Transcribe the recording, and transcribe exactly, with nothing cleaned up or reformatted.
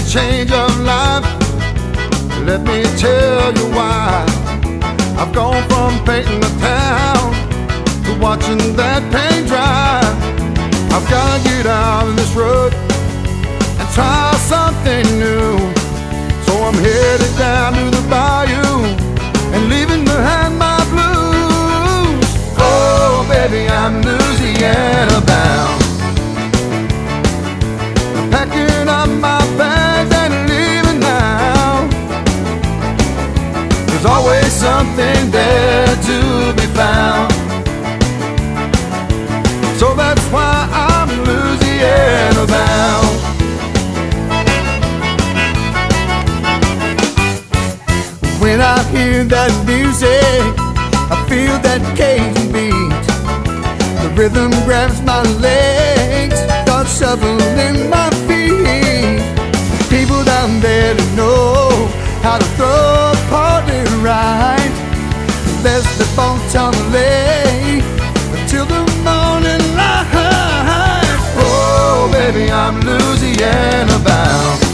change of life. Let me tell you why. I've gone from painting the town to watching that paint dry. I've gotta get out of this rut and try something new. So I'm headed down to the bayou and leaving behind my blues. Oh baby, I'm Louisiana bound. I'm packing up my bags and leaving now. There's always something there to be found. So that's why I'm Louisiana bound. When I hear that music, I feel that Cajun beat. The rhythm grabs my legs, starts shuffling my feet. People down there to know how to throw a party right. Let's the bones on the lake until the morning light. Oh baby, I'm Louisiana bound.